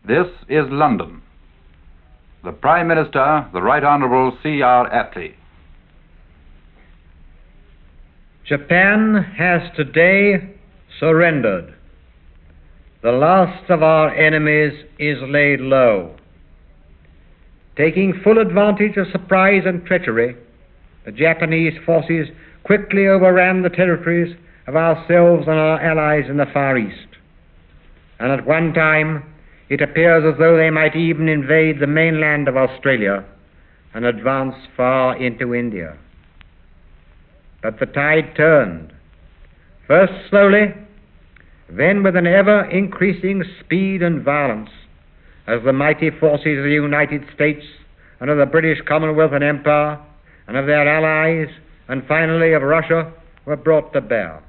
This is London. The Prime Minister, the Right Honourable C.R. Attlee. Japan has today surrendered. The last of our enemies is laid low. Taking full advantage of surprise and treachery, the Japanese forces quickly overran the territories of ourselves and our allies in the Far East. And at one time, it appears as though they might even invade the mainland of Australia and advance far into India. But the tide turned, first slowly, then with an ever-increasing speed and violence, as the mighty forces of the United States and of the British Commonwealth and Empire and of their allies, and finally of Russia, were brought to bear.